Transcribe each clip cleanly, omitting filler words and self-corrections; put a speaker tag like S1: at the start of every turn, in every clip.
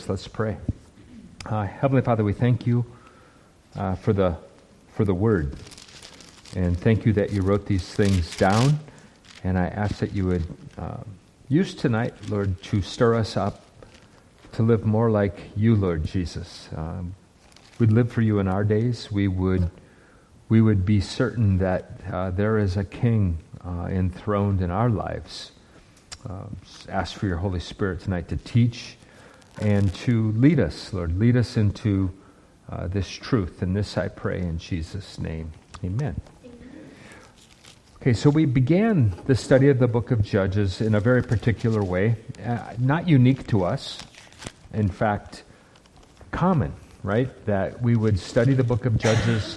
S1: Let's pray. Heavenly Father, we thank you for the Word, and thank you that you wrote these things down. And I ask that you would use tonight, Lord, to stir us up to live more like you, Lord Jesus. We'd live for you in our days. We would be certain that there is a King enthroned in our lives. Ask for your Holy Spirit tonight to teach and to lead us, Lord. Lead us into this truth. And this I pray in Jesus' name. Amen. Okay, so we began the study of the book of Judges in a very particular way, not unique to us. In fact, common, right? That we would study the book of Judges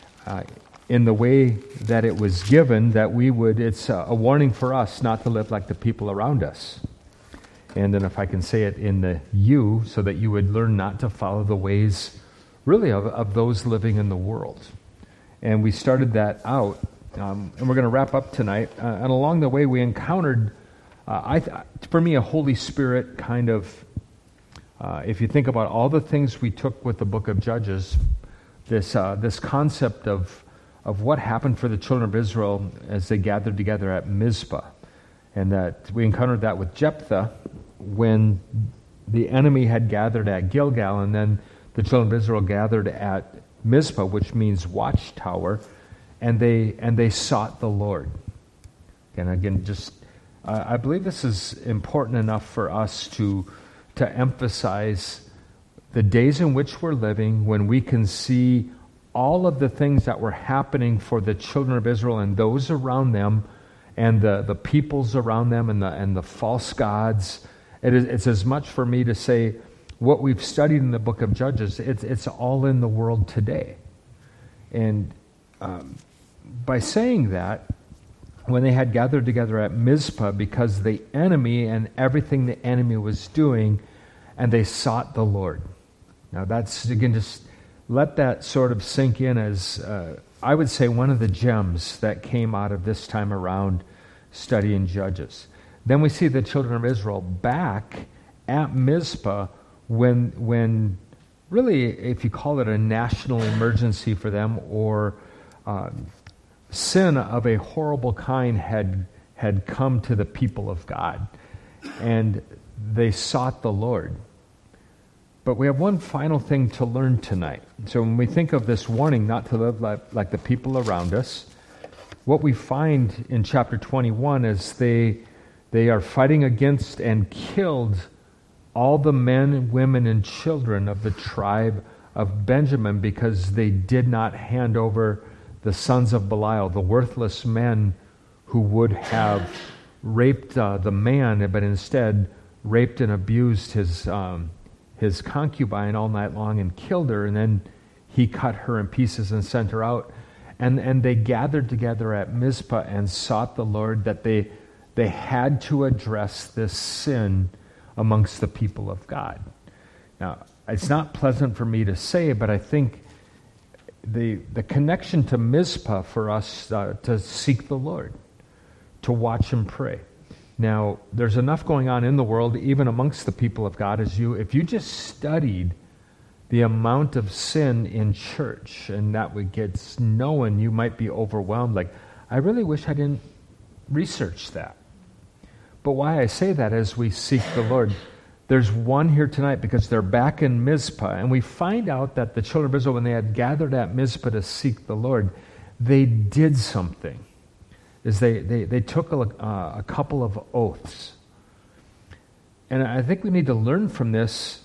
S1: in the way that it was given, that we would, it's a warning for us not to live like the people around us. And then if I can say it in the you, so that you would learn not to follow the ways, really, of those living in the world. And we started that out, and we're going to wrap up tonight. And along the way, we encountered, for me, a Holy Spirit kind of, if you think about all the things we took with the book of Judges, this concept of what happened for the children of Israel as they gathered together at Mizpah. And that we encountered that with Jephthah when the enemy had gathered at Gilgal, and then the children of Israel gathered at Mizpah, which means watchtower, and they sought the Lord. And again, I believe this is important enough for us to emphasize the days in which we're living, when we can see all of the things that were happening for the children of Israel and those around them, and the peoples around them, and the false gods. It's as much for me to say what we've studied in the book of Judges, it's all in the world today. And by saying that, when they had gathered together at Mizpah, because the enemy and everything the enemy was doing, and they sought the Lord. Now that's, again, just let that sort of sink in as, I would say, one of the gems that came out of this time around studying Judges. Then we see the children of Israel back at Mizpah when really, if you call it a national emergency for them, or sin of a horrible kind had come to the people of God, and they sought the Lord. But we have one final thing to learn tonight. So when we think of this warning not to live like the people around us, what we find in chapter 21 is they are fighting against and killed all the men, women, and children of the tribe of Benjamin, because they did not hand over the sons of Belial, the worthless men who would have raped the man, but instead raped and abused his concubine all night long and killed her, and then he cut her in pieces and sent her out. And they gathered together at Mizpah and sought the Lord, that they had to address this sin amongst the people of God. Now, it's not pleasant for me to say, but I think the connection to Mizpah for us to seek the Lord, to watch and pray. Now, there's enough going on in the world, even amongst the people of God, if you just studied the amount of sin in church, and that would get known, you might be overwhelmed. Like, I really wish I didn't research that. But why I say that is we seek the Lord. There's one here tonight because they're back in Mizpah, and we find out that the children of Israel, when they had gathered at Mizpah to seek the Lord, they did something. Is they took a couple of oaths. And I think we need to learn from this,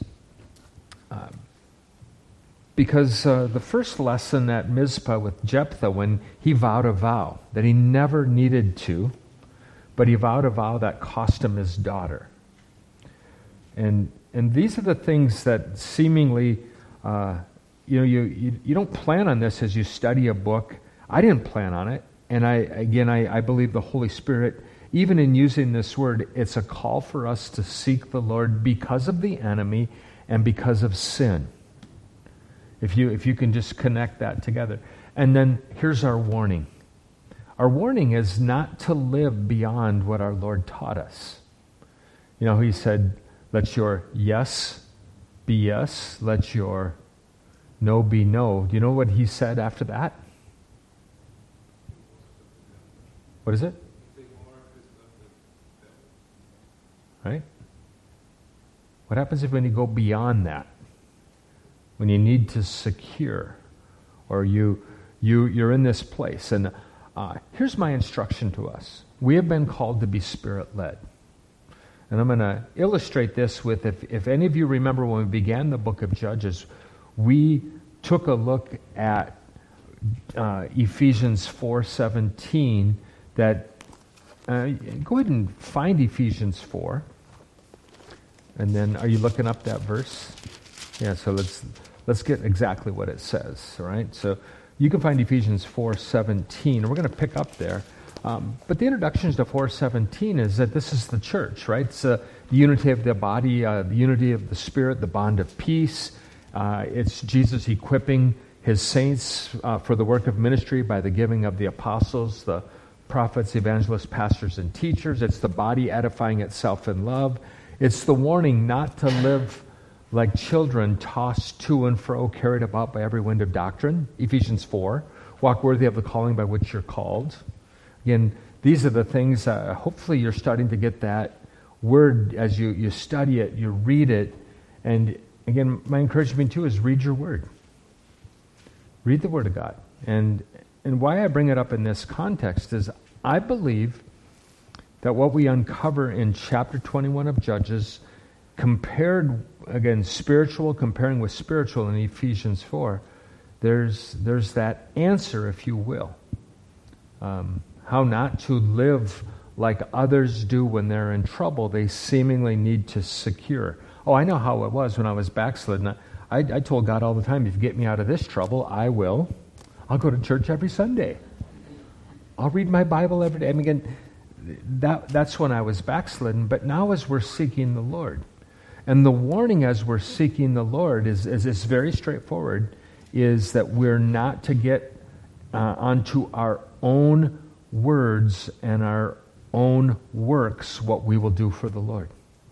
S1: because the first lesson at Mizpah with Jephthah, when he vowed a vow that he never needed to, but he vowed a vow that cost him his daughter. And these are the things that seemingly, you don't plan on this as you study a book. I didn't plan on it. And I believe the Holy Spirit, even in using this word, it's a call for us to seek the Lord because of the enemy and because of sin. If you can just connect that together. And then here's our warning. Our warning is not to live beyond what our Lord taught us. He said, let your yes be yes, let your no be no. Do you know what he said after that? What is it? Right? What happens if when you go beyond that? When you need to secure, or you're in this place. And here's my instruction to us. We have been called to be Spirit-led. And I'm going to illustrate this with, if any of you remember when we began the book of Judges, we took a look at Ephesians 4:17. That go ahead and find Ephesians 4. And then, are you looking up that verse? Yeah, so let's get exactly what it says, all right? So you can find Ephesians 4:17, and we're going to pick up there. But the introduction to 4:17 is that this is the church, right? It's the unity of the body, the unity of the Spirit, the bond of peace. It's Jesus equipping his saints for the work of ministry by the giving of the apostles, the prophets, evangelists, pastors, and teachers. It's the body edifying itself in love. It's the warning not to live like children tossed to and fro, carried about by every wind of doctrine. Ephesians 4. Walk worthy of the calling by which you're called. Again, these are the things, hopefully you're starting to get that word as you study it, you read it. And again, my encouragement too is read your word. Read the Word of God. And why I bring it up in this context is I believe that what we uncover in chapter 21 of Judges, compared, again, spiritual, comparing with spiritual in Ephesians 4, there's that answer, if you will. How not to live like others do when they're in trouble. They seemingly need to secure. Oh, I know how it was when I was backslidden. I told God all the time, if you get me out of this trouble, I will. I'll go to church every Sunday. I'll read my Bible every day. I mean, again, that's when I was backslidden. But now as we're seeking the Lord, and the warning as we're seeking the Lord is very straightforward, is that we're not to get onto our own words and our own works what we will do for the Lord.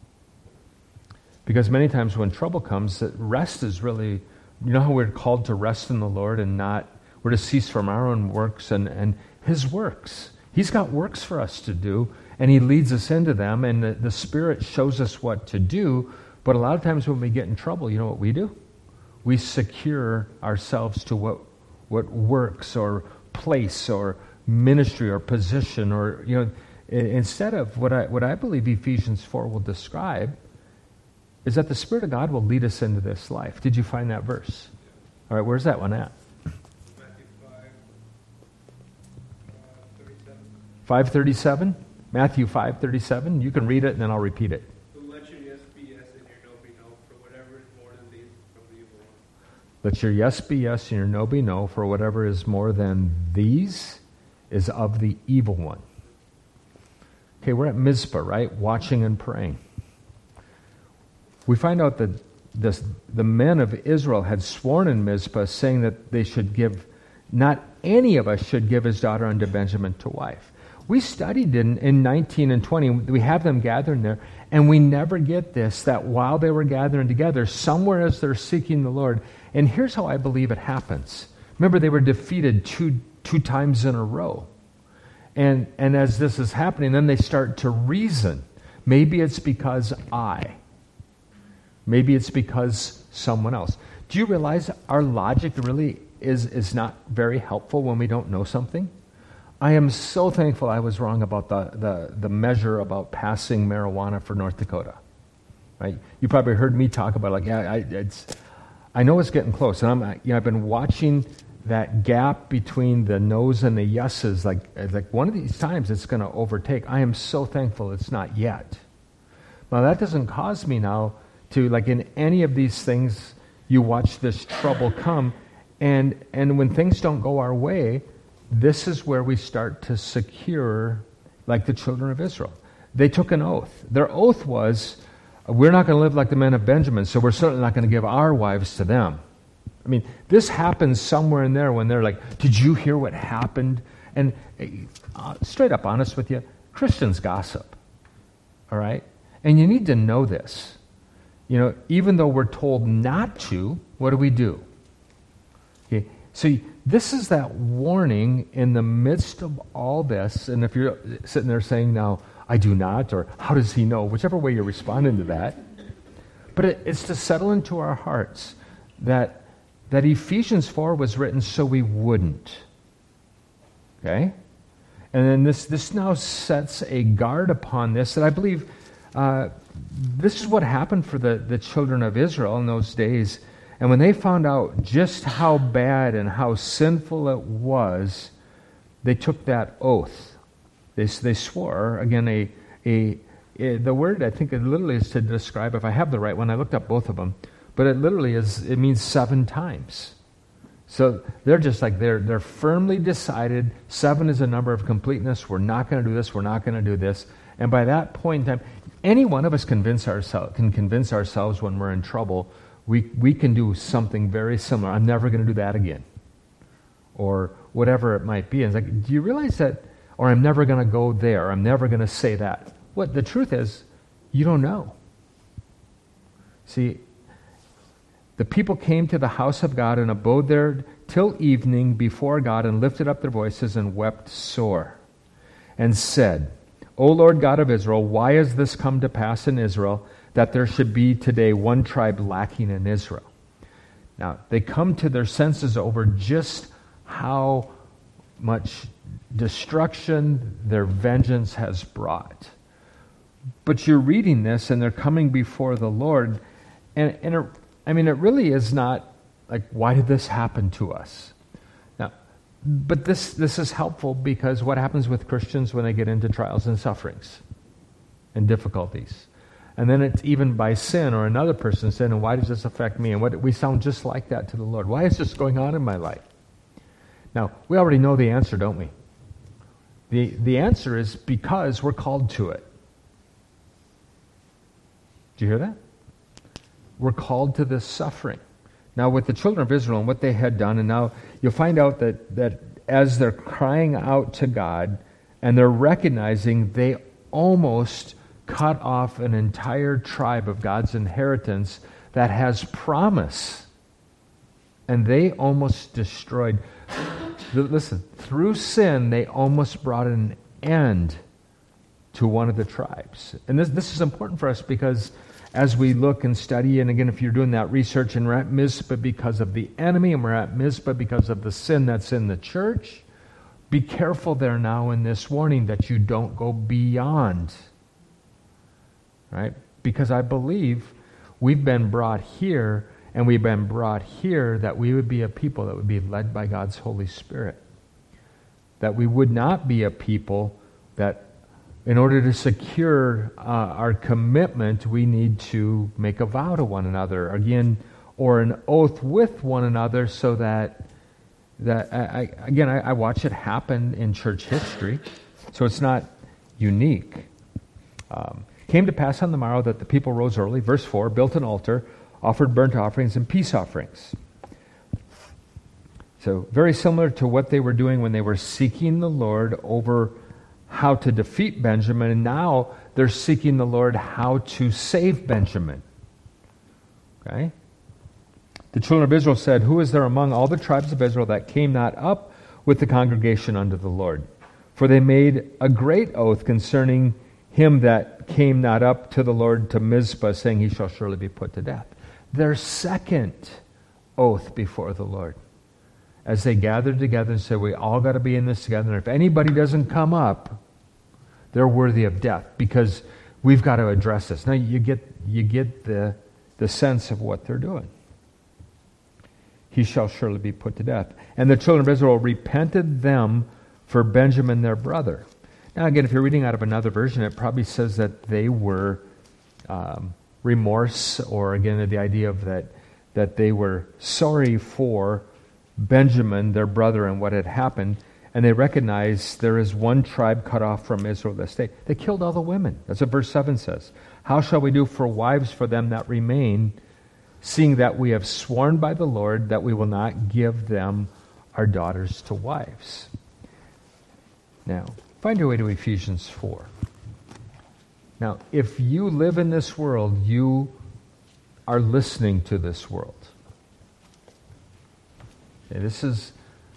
S1: Because many times when trouble comes, rest is really, you know how we're called to rest in the Lord and not, we're to cease from our own works and His works. He's got works for us to do, and He leads us into them, and the Spirit shows us what to do. But a lot of times when we get in trouble, you know what we do? We secure ourselves to what works or place or ministry or position, or, you know, instead of what I believe Ephesians 4 will describe is that the Spirit of God will lead us into this life. Did you find that verse? All right, where's that one at?
S2: Matthew
S1: 5:37. Matthew 5:37. You can read it and then I'll repeat it.
S2: So let your yes be yes and your no be no, for whatever is more than these from the evil one.
S1: Let your yes be yes and your no be no, for whatever is more than these is of the evil one. Okay, we're at Mizpah, right? Watching and praying. We find out that the men of Israel had sworn in Mizpah, saying that they should give, not any of us should give his daughter unto Benjamin to wife. We studied in 19 and 20, we have them gathering there, and we never get this, that while they were gathering together, somewhere as they're seeking the Lord, and here's how I believe it happens. Remember, they were defeated two times in a row. And as this is happening, then they start to reason. Maybe it's because maybe it's because someone else. Do you realize our logic really is not very helpful when we don't know something? I am so thankful I was wrong about the measure about passing marijuana for North Dakota. Right? You probably heard me talk about it, like, I know it's getting close, and I've been watching that gap between the no's and the yeses. Like one of these times it's going to overtake. I am so thankful it's not yet. Now that doesn't cause me now to, like in any of these things, you watch this trouble come, and when things don't go our way, this is where we start to secure, like the children of Israel. They took an oath. Their oath was, we're not going to live like the men of Benjamin, so we're certainly not going to give our wives to them. I mean, this happens somewhere in there when they're like, did you hear what happened? And straight up honest with you, Christians gossip. All right? And you need to know this. even though we're told not to, what do? Okay, so this is that warning in the midst of all this. And if you're sitting there saying, now, I do not, or how does he know? Whichever way you're responding to that. But it's to settle into our hearts that Ephesians 4 was written so we wouldn't. Okay? And then this now sets a guard upon this that I believe this is what happened for the children of Israel in those days. And when they found out just how bad and how sinful it was, they took that oath. They swore, again, the word, I think it literally is to describe, if I have the right one, I looked up both of them, but it literally it means 7 times. So they're just like, they're firmly decided, 7 is a number of completeness, we're not going to do this, we're not going to do this. And by that point in time, any one of us can convince ourselves when we're in trouble, we can do something very similar. I'm never going to do that again. Or whatever it might be. And it's like, do you realize that? Or I'm never going to go there. Or I'm never going to say that. What the truth is, you don't know. See, the people came to the house of God and abode there till evening before God and lifted up their voices and wept sore and said, O Lord God of Israel, why has this come to pass in Israel that there should be today one tribe lacking in Israel? Now, they come to their senses over just how much destruction their vengeance has brought. But you're reading this and they're coming before the Lord, and it really is not like, why did this happen to us? Now, but this is helpful because what happens with Christians when they get into trials and sufferings and difficulties? And then it's even by sin or another person's sin, and why does this affect me? And we sound just like that to the Lord. Why is this going on in my life? Now, we already know the answer, don't we? The answer is because we're called to it. Do you hear that? We're called to this suffering. Now, with the children of Israel and what they had done, and now you'll find out that as they're crying out to God and they're recognizing they almost cut off an entire tribe of God's inheritance that has promise. And they almost destroyed. Listen, through sin, they almost brought an end to one of the tribes. And this is important for us because as we look and study, and again, if you're doing that research, and we're at Mizpah because of the enemy, and we're at Mizpah because of the sin that's in the church, be careful there now in this warning that you don't go beyond. Right? Because I believe we've been brought here, and we've been brought here that we would be a people that would be led by God's Holy Spirit. That we would not be a people that, in order to secure our commitment, we need to make a vow to one another, again, or an oath with one another, so that I watch it happen in church history, so it's not unique. Came to pass on the morrow that the people rose early, verse 4, built an altar, offered burnt offerings and peace offerings. So very similar to what they were doing when they were seeking the Lord over how to defeat Benjamin, and now they're seeking the Lord how to save Benjamin. Okay? The children of Israel said, Who is there among all the tribes of Israel that came not up with the congregation unto the Lord? For they made a great oath concerning him that came not up to the Lord to Mizpah, saying, He shall surely be put to death. Their second oath before the Lord. As they gathered together and said, we all got to be in this together. And if anybody doesn't come up, they're worthy of death, because we've got to address this. Now you get the sense of what they're doing. He shall surely be put to death. And the children of Israel repented them for Benjamin their brother. Now again, if you're reading out of another version, it probably says that they were remorse, or again the idea of that they were sorry for Benjamin, their brother, and what had happened, and they recognized there is one tribe cut off from Israel this day. They killed all the women. That's what verse 7 says. How shall we do for wives for them that remain, seeing that we have sworn by the Lord that we will not give them our daughters to wives? Now, find your way to Ephesians 4. Now, if you live in this world, you are listening to this world. Okay, this is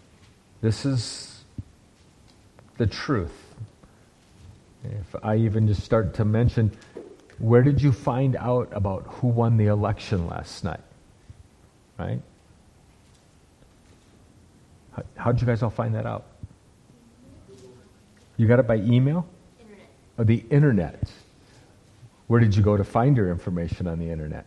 S1: the truth. If I even just start to mention, where did you find out about who won the election last night? Right? How did you guys all find that out? You got it by email?
S3: Internet.
S1: Oh, the internet. Where did you go to find your information on the internet?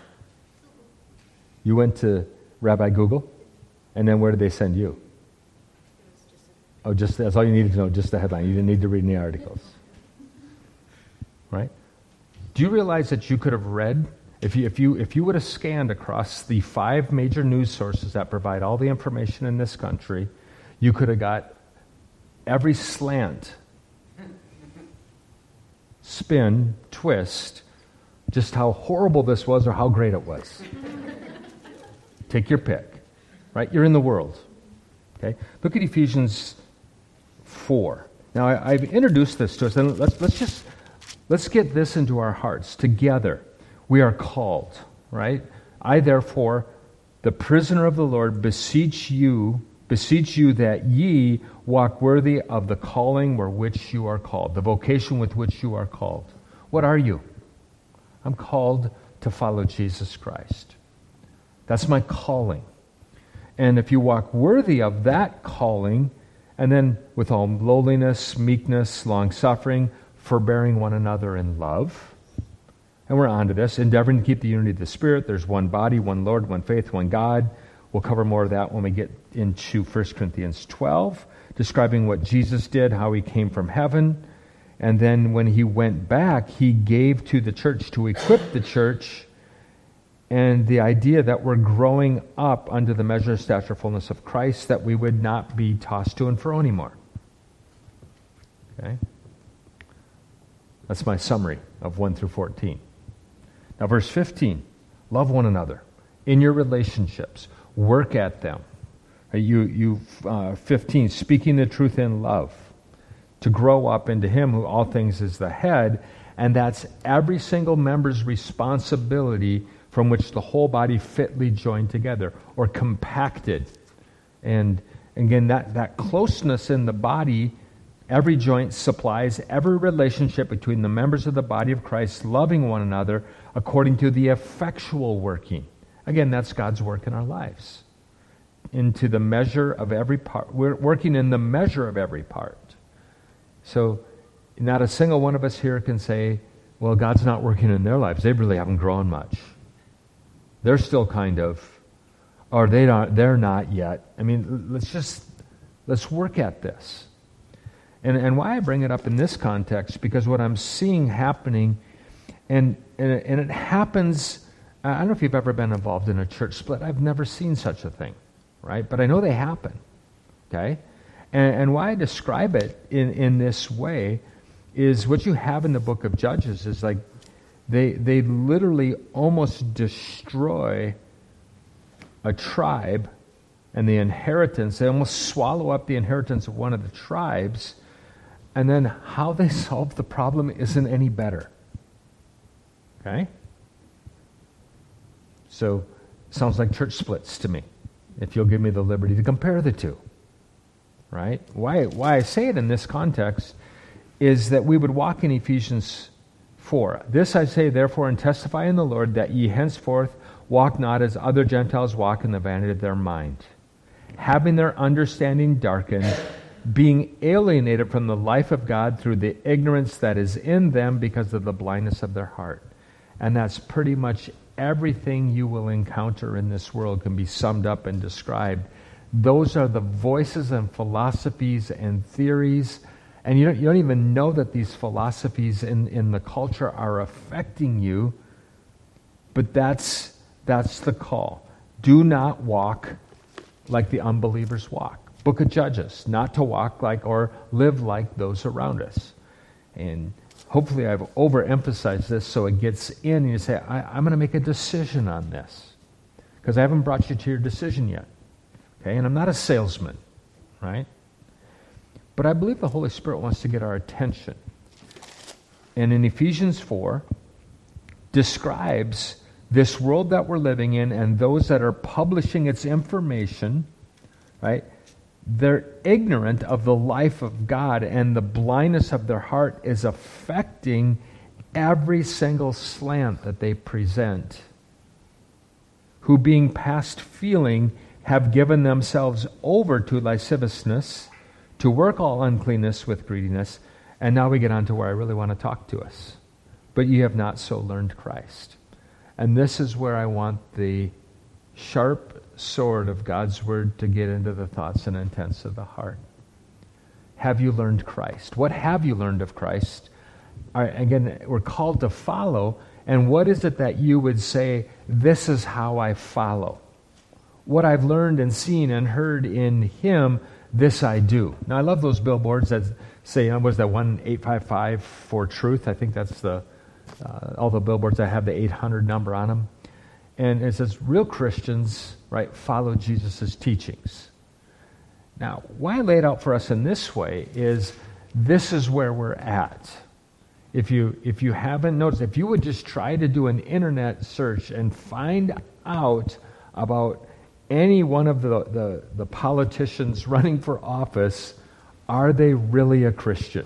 S1: You went to Rabbi Google? And then where did they send you? Oh, just that's all you needed to know, just the headline. You didn't need to read any articles. Right? Do you realize that you could have read, if you would have scanned across the 5 major news sources that provide all the information in this country, you could have got every slant, spin, twist, just how horrible this was or how great it was. Take your pick. Right? You're in the world. Okay? Look at Ephesians 4. Now, I've introduced this to us, and let's get this into our hearts. Together, we are called, right? I, therefore, the prisoner of the Lord, beseech you that ye walk worthy of the calling where which you are called, the vocation with which you are called. What are you? I'm called to follow Jesus Christ. That's my calling. And if you walk worthy of that calling, and then with all lowliness, meekness, long-suffering, forbearing one another in love, and we're on to this, endeavoring to keep the unity of the Spirit. There's one body, one Lord, one faith, one God. We'll cover more of that when we get into 1 Corinthians 12, describing what Jesus did, how he came from heaven. And then when he went back, he gave to the church to equip the church, and the idea that we're growing up under the measure of stature fullness of Christ, that we would not be tossed to and fro anymore. Okay? That's my summary of 1 through 14. Now, verse 15, love one another in your relationships. Work at them. 15, speaking the truth in love. To grow up into him who all things is the head, and that's every single member's responsibility, from which the whole body fitly joined together or compacted. And again, that closeness in the body, every joint supplies every relationship between the members of the body of Christ, loving one another according to the effectual working. Again, that's God's work in our lives. Into the measure of every part. We're working in the measure of every part. So not a single one of us here can say, well, God's not working in their lives. They really haven't grown much. They're still kind of, or they're not yet. I mean, let's work at this. And why I bring it up in this context, because what I'm seeing happening, and it happens, I don't know if you've ever been involved in a church split. I've never seen such a thing, right? But I know they happen, okay? And why I describe it in this way is what you have in the book of Judges is like, They literally almost destroy a tribe and the inheritance. They almost swallow up the inheritance of one of the tribes, and then how they solve the problem isn't any better. Okay? So, sounds like church splits to me, if you'll give me the liberty to compare the two. Right? Why I say it in this context is that we would walk in Ephesians 4. This I say, therefore, and testify in the Lord, that ye henceforth walk not as other Gentiles walk in the vanity of their mind, having their understanding darkened, being alienated from the life of God through the ignorance that is in them because of the blindness of their heart. And that's pretty much everything you will encounter in this world can be summed up and described. Those are the voices and philosophies and theories. And you don't even know that these philosophies in the culture are affecting you, but that's the call. Do not walk like the unbelievers walk. Book of Judges, not to walk like or live like those around us. And hopefully I've overemphasized this so it gets in and you say, I'm going to make a decision on this. Because I haven't brought you to your decision yet. Okay, and I'm not a salesman, right? But I believe the Holy Spirit wants to get our attention. And in Ephesians 4, describes this world that we're living in and those that are publishing its information, right, they're ignorant of the life of God, and the blindness of their heart is affecting every single slant that they present. Who, being past feeling, have given themselves over to lasciviousness, to work all uncleanness with greediness. And now we get on to where I really want to talk to us. But ye have not so learned Christ. And this is where I want the sharp sword of God's word to get into the thoughts and intents of the heart. Have you learned Christ? What have you learned of Christ? Again, we're called to follow. And what is it that you would say, this is how I follow? What I've learned and seen and heard in Him, this I do. Now, I love those billboards that say, was that 1-855 for truth? I think that's all the billboards that have the 800 number on them. And it says, real Christians, right, follow Jesus' teachings. Now, why I lay it out for us in this way is this is where we're at. If you haven't noticed, if you would just try to do an internet search and find out about any one of the politicians running for office, are they really a Christian?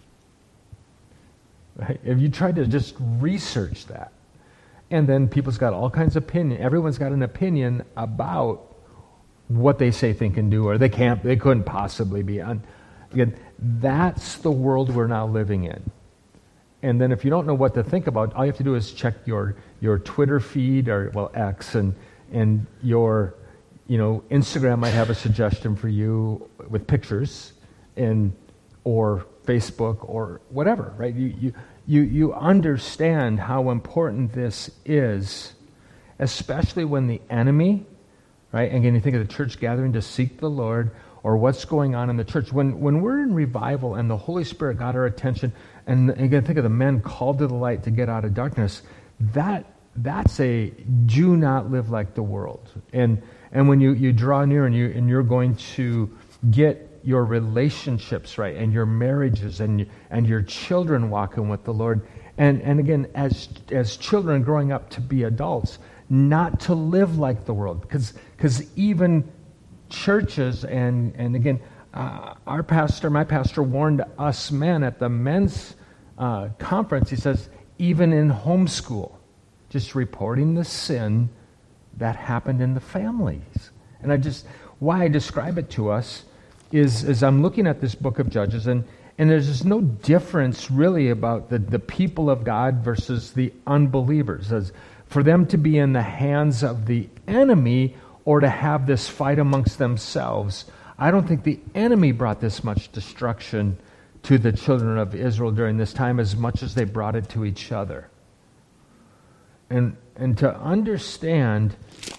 S1: Right? If you try to just research that, and then people's got all kinds of opinion. Everyone's got an opinion about what they say, think, and do, or they couldn't possibly be. Again, that's the world we're now living in. And then if you don't know what to think about, all you have to do is check your Twitter feed, or X, and your Instagram might have a suggestion for you with pictures, or Facebook or whatever, right? You understand how important this is, especially when the enemy, right? Again, you think of the church gathering to seek the Lord, or what's going on in the church. When we're in revival and the Holy Spirit got our attention, and again, think of the men called to the light to get out of darkness, that's a do not live like the world. And when you draw near and you're going to get your relationships right, and your marriages and your children walking with the Lord, and again, as children growing up to be adults, not to live like the world, because even churches and again, my pastor warned us men at the men's conference. He says, even in homeschool, just reporting the sin that happened in the families. And why I describe it to us is I'm looking at this book of Judges, and there's just no difference really about the people of God versus the unbelievers. As for them to be in the hands of the enemy or to have this fight amongst themselves, I don't think the enemy brought this much destruction to the children of Israel during this time as much as they brought it to each other. And to understand,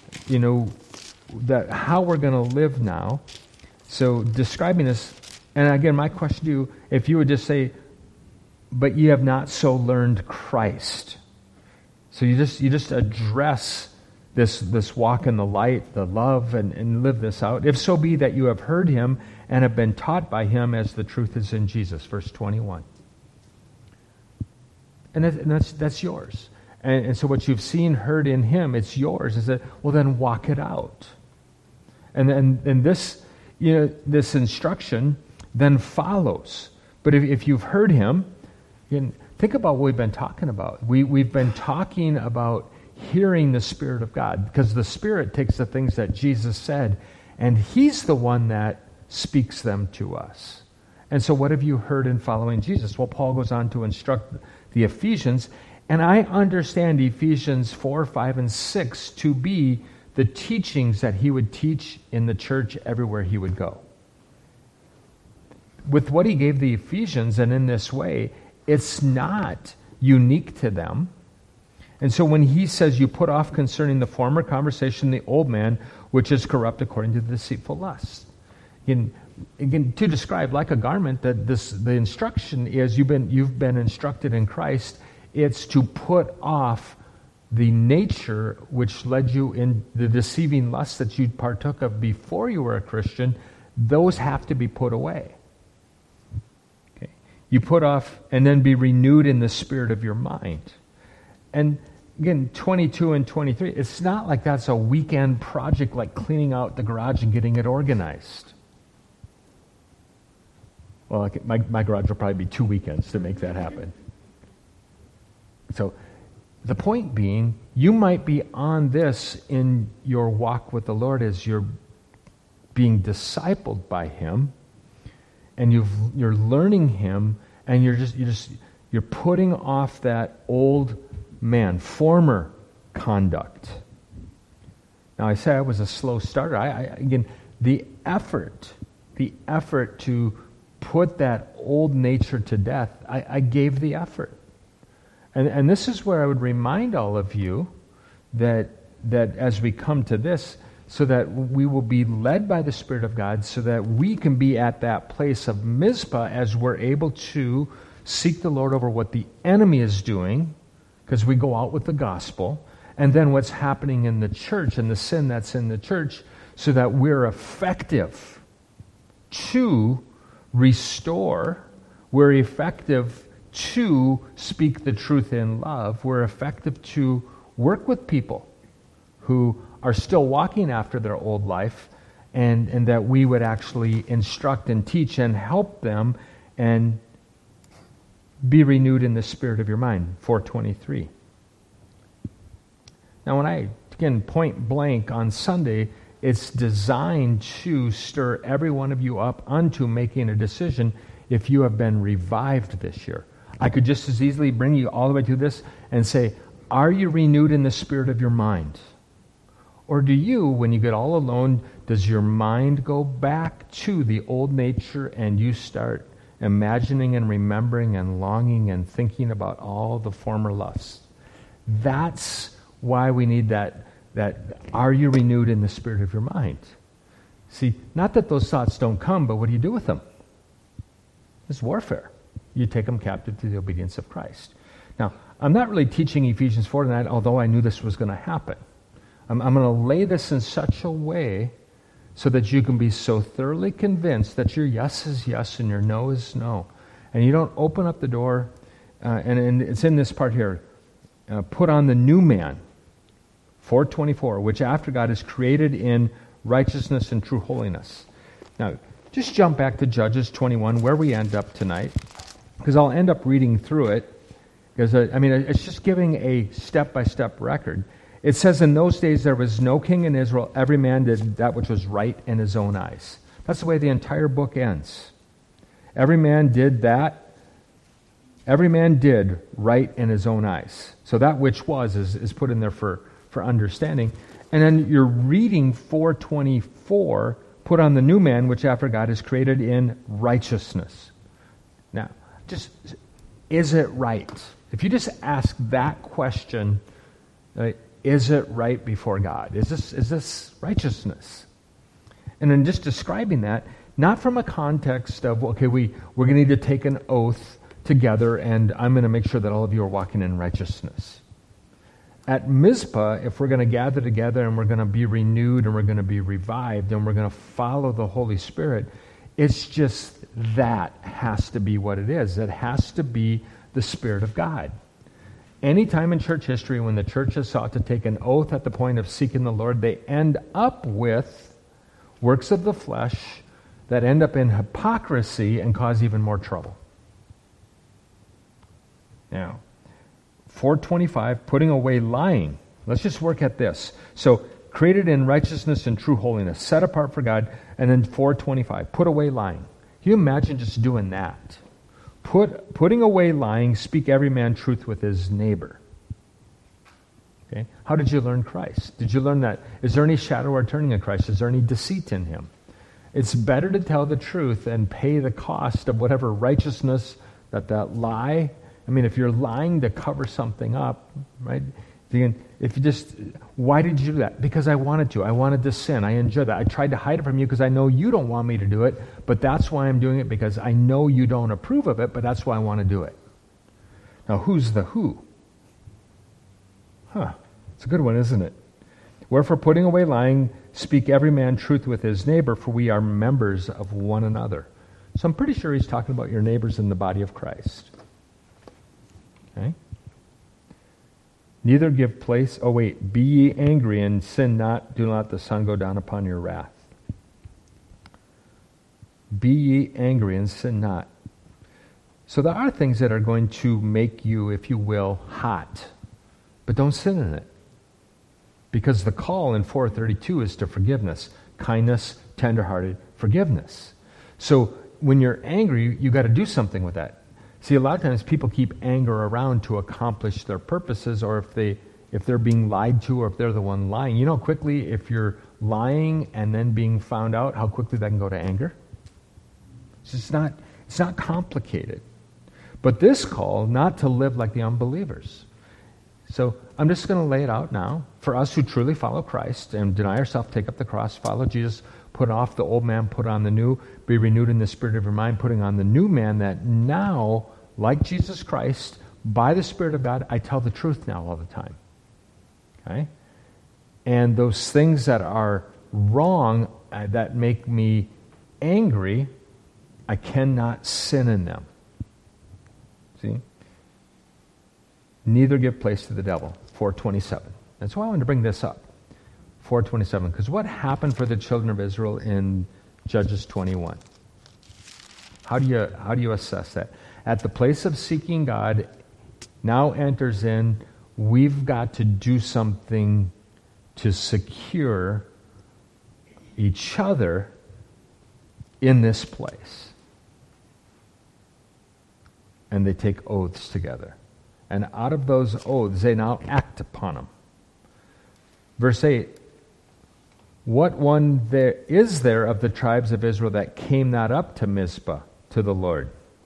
S1: that how we're going to live now. So describing this, and again, my question to you, if you would just say, but ye have not so learned Christ. So you just address this walk in the light, the love, and live this out. If so be that you have heard Him and have been taught by Him as the truth is in Jesus, verse 21. And that's yours. And so what you've seen, heard in Him, it's yours. Is that, well, then walk it out. And this, this instruction then follows. But if you've heard Him, think about what we've been talking about. We've been talking about hearing the Spirit of God, because the Spirit takes the things that Jesus said, and He's the one that speaks them to us. And so what have you heard in following Jesus? Well, Paul goes on to instruct the Ephesians, and I understand Ephesians 4, 5, and 6 to be the teachings that he would teach in the church everywhere he would go. With what he gave the Ephesians, and in this way, it's not unique to them. And so when he says you put off concerning the former conversation the old man, which is corrupt according to the deceitful lust. Again, to describe like a garment, that the instruction is you've been instructed in Christ. It's to put off the nature which led you in the deceiving lusts that you partook of before you were a Christian. Those have to be put away. Okay, you put off and then be renewed in the spirit of your mind. And again, 22 and 23, it's not like that's a weekend project like cleaning out the garage and getting it organized. Well, my garage will probably be 2 weekends to make that happen. So the point being, you might be on this in your walk with the Lord as you're being discipled by Him, and you're learning Him, and you're putting off that old man, former conduct. Now, I say I was a slow starter. Again, the effort to put that old nature to death, I gave the effort. And this is where I would remind all of you that as we come to this, so that we will be led by the Spirit of God, so that we can be at that place of Mizpah as we're able to seek the Lord over what the enemy is doing, because we go out with the gospel, and then what's happening in the church and the sin that's in the church, so that we're effective to restore, we're effective to speak the truth in love, we're effective to work with people who are still walking after their old life, and that we would actually instruct and teach and help them and be renewed in the spirit of your mind. 4:23. Now, when I, again, point blank on Sunday, it's designed to stir every one of you up unto making a decision if you have been revived this year. I could just as easily bring you all the way to this and say, are you renewed in the spirit of your mind? Or do you, when you get all alone, does your mind go back to the old nature and you start imagining and remembering and longing and thinking about all the former lusts? That's why we need that are you renewed in the spirit of your mind? See, not that those thoughts don't come, but what do you do with them? It's warfare. You take them captive to the obedience of Christ. Now, I'm not really teaching Ephesians 4 tonight, although I knew this was going to happen. I'm going to lay this in such a way so that you can be so thoroughly convinced that your yes is yes and your no is no. And you don't open up the door, and it's in this part here, put on the new man, 4:24, which after God is created in righteousness and true holiness. Now, just jump back to Judges 21, where we end up tonight, because I'll end up reading through it, because, it's just giving a step-by-step record. It says, in those days there was no king in Israel. Every man did that which was right in his own eyes. That's the way the entire book ends. Every man did that. Every man did right in his own eyes. So that which was is put in there for understanding. And then you're reading 4:24, put on the new man, which after God is created in righteousness. Now, just, is it right? If you just ask that question, is it right before God? Is this righteousness? And then just describing that, not from a context of, okay, we're going to need to take an oath together, and I'm going to make sure that all of you are walking in righteousness. At Mizpah, if we're going to gather together and we're going to be renewed and we're going to be revived and we're going to follow the Holy Spirit, it's just that has to be what it is. It has to be the Spirit of God. Any time in church history when the church has sought to take an oath at the point of seeking the Lord, they end up with works of the flesh that end up in hypocrisy and cause even more trouble. Now, 4:25, putting away lying. Let's just work at this. So, created in righteousness and true holiness, set apart for God, and then 4:25, put away lying. Can you imagine just doing that? Putting away lying, speak every man truth with his neighbor. Okay? How did you learn Christ? Did you learn that? Is there any shadow or turning in Christ? Is there any deceit in him? It's better to tell the truth and pay the cost of whatever righteousness that lie. If you're lying to cover something up, right? If you just, why did you do that? Because I wanted to. I wanted to sin. I enjoyed that. I tried to hide it from you because I know you don't want me to do it, but that's why I'm doing it, because I know you don't approve of it, but that's why I want to do it. Now, who's the who? It's a good one, isn't it? Wherefore, putting away lying, speak every man truth with his neighbor, for we are members of one another. So I'm pretty sure he's talking about your neighbors in the body of Christ. Okay? Neither give place, be ye angry and sin not, do not let the sun go down upon your wrath. Be ye angry and sin not. So there are things that are going to make you, if you will, hot, but don't sin in it. Because the call in 432 is to forgiveness, kindness, tenderhearted forgiveness. So when you're angry, you got to do something with that. See, a lot of times people keep anger around to accomplish their purposes, or if they're being lied to, or if they're the one lying. You know quickly, if you're lying and then being found out, how quickly that can go to anger. It's not complicated. But this call, not to live like the unbelievers. So I'm just going to lay it out now. For us who truly follow Christ and deny ourselves, take up the cross, follow Jesus, put off the old man, put on the new, be renewed in the spirit of your mind, putting on the new man that now, like Jesus Christ, by the Spirit of God, I tell the truth now all the time. Okay? And those things that are wrong, that make me angry, I cannot sin in them. See? Neither give place to the devil. 4:27. That's why I wanted to bring this up. 4:27. Because what happened for the children of Israel in Judges 21? How do you assess that? At the place of seeking God, now enters in, we've got to do something to secure each other in this place. And they take oaths together. And out of those oaths, they now act upon them. Verse 8, what one there is there of the tribes of Israel that came not up to Mizpah to the Lord?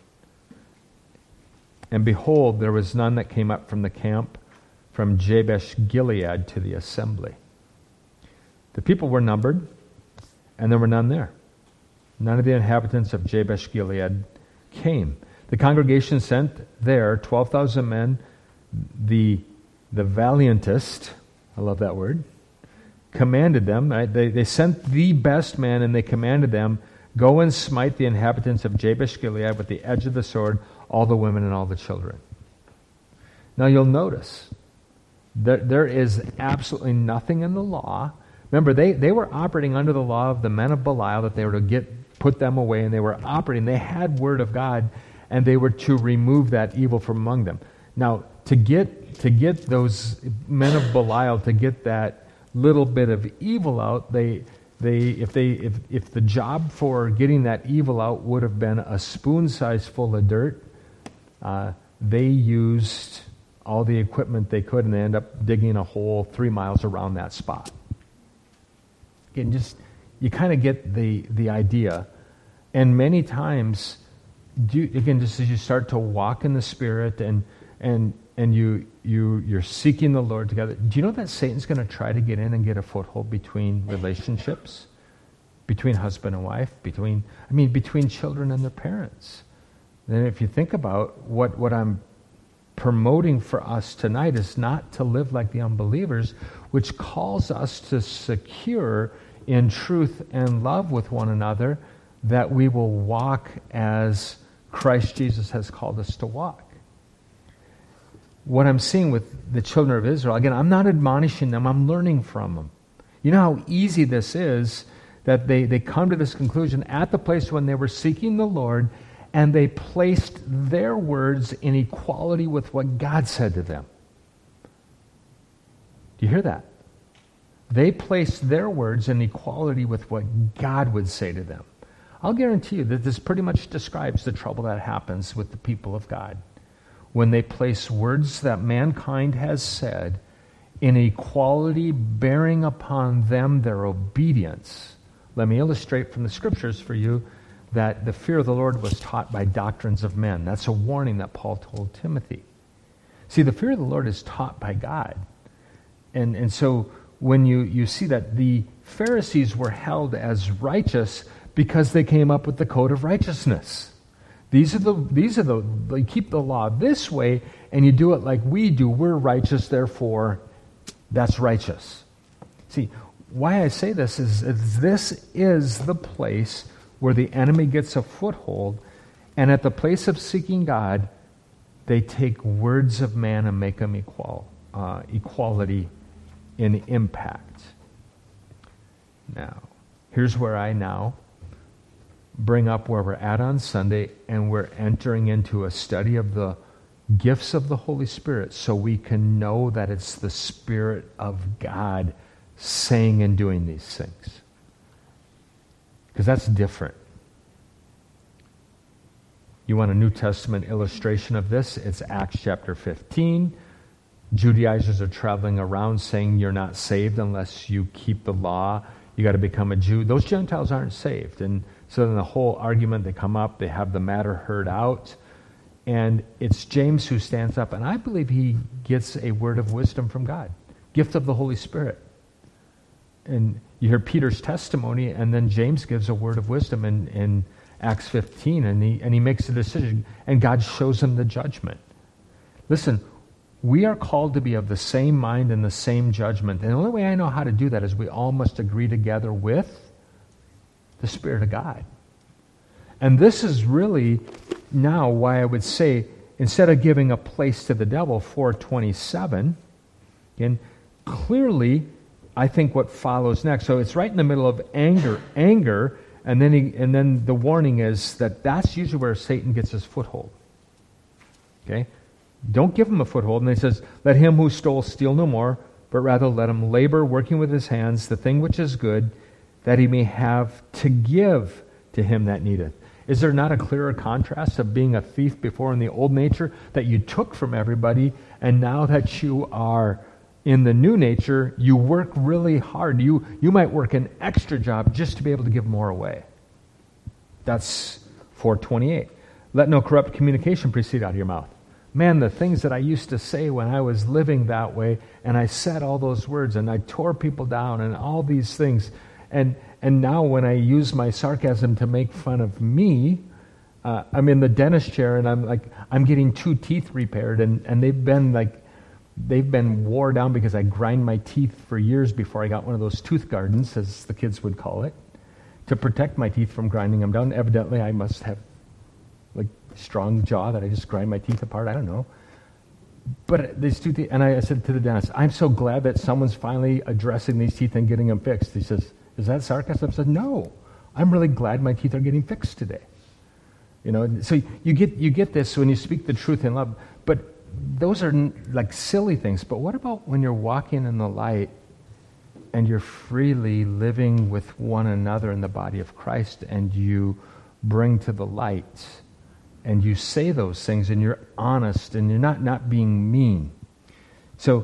S1: And behold, there was none that came up from the camp from Jabesh Gilead to the assembly. The people were numbered, and there were none there. None of the inhabitants of Jabesh Gilead came. The congregation sent there 12,000 men, the valiantest, I love that word, commanded them, right? They sent the best men and they commanded them, go and smite the inhabitants of Jabesh Gilead with the edge of the sword, all the women and all the children. Now you'll notice, there is absolutely nothing in the law. Remember, they were operating under the law of the men of Belial, that they were to put them away, and they were operating, they had word of God, and they were to remove that evil from among them. Now, to get those men of Belial to get that little bit of evil out, if the job for getting that evil out would have been a spoon size full of dirt, they used all the equipment they could, and they ended up digging a hole 3 miles around that spot. Again, you kind of get the idea, and many times. Just as you start to walk in the Spirit and you're seeking the Lord together, do you know that Satan's going to try to get in and get a foothold between relationships, between husband and wife, between children and their parents? Then if you think about what I'm promoting for us tonight is not to live like the unbelievers, which calls us to secure in truth and love with one another, that we will walk as Christ Jesus has called us to walk. What I'm seeing with the children of Israel, again, I'm not admonishing them, I'm learning from them. You know how easy this is, that they come to this conclusion at the place when they were seeking the Lord, and they placed their words in equality with what God said to them. Do you hear that? They placed their words in equality with what God would say to them. I'll guarantee you that this pretty much describes the trouble that happens with the people of God. When they place words that mankind has said in equality, bearing upon them their obedience. Let me illustrate from the Scriptures for you that the fear of the Lord was taught by doctrines of men. That's a warning that Paul told Timothy. See, the fear of the Lord is taught by God. And so when you see that the Pharisees were held as righteous because they came up with the code of righteousness. These are they keep the law this way, and you do it like we do. We're righteous, therefore, that's righteous. See, why I say this is this is the place where the enemy gets a foothold, and at the place of seeking God, they take words of man and make them equal equality in impact. Now, here's where I now bring up where we're at on Sunday, and we're entering into a study of the gifts of the Holy Spirit so we can know that it's the Spirit of God saying and doing these things. Because that's different. You want a New Testament illustration of this? It's Acts chapter 15. Judaizers are traveling around saying you're not saved unless you keep the law. You got to become a Jew. Those Gentiles aren't saved. And so then the whole argument, they come up, they have the matter heard out. And it's James who stands up. And I believe he gets a word of wisdom from God. Gift of the Holy Spirit. And you hear Peter's testimony, and then James gives a word of wisdom in Acts 15, and he makes a decision, and God shows him the judgment. Listen, we are called to be of the same mind and the same judgment. And the only way I know how to do that is we all must agree together with the Spirit of God. And this is really now why I would say, instead of giving a place to the devil, 4:27, and clearly, I think what follows next. So it's right in the middle of anger, and then the warning is that that's usually where Satan gets his foothold. Okay? Don't give him a foothold. And he says, let him who stole steal no more, but rather let him labor, working with his hands, the thing which is good, that he may have to give to him that needeth. Is there not a clearer contrast of being a thief before in the old nature that you took from everybody, and now that you are in the new nature, you work really hard. You might work an extra job just to be able to give more away. That's 4:28. Let no corrupt communication proceed out of your mouth. Man, the things that I used to say when I was living that way, and I said all those words, and I tore people down, and all these things, and now when I use my sarcasm to make fun of me, I'm in the dentist chair, and I'm getting 2 teeth repaired, and they've been wore down because I grind my teeth for years before I got one of those tooth gardens, as the kids would call it, to protect my teeth from grinding them down. Evidently, I must have strong jaw that I just grind my teeth apart. I don't know. But these 2 teeth, and I said to the dentist, I'm so glad that someone's finally addressing these teeth and getting them fixed. He says, is that sarcasm? I said, no. I'm really glad my teeth are getting fixed today. So you get this when you speak the truth in love, but those are like silly things. But what about when you're walking in the light and you're freely living with one another in the body of Christ, and you bring to the light, and you say those things, and you're honest, and you're not being mean. So,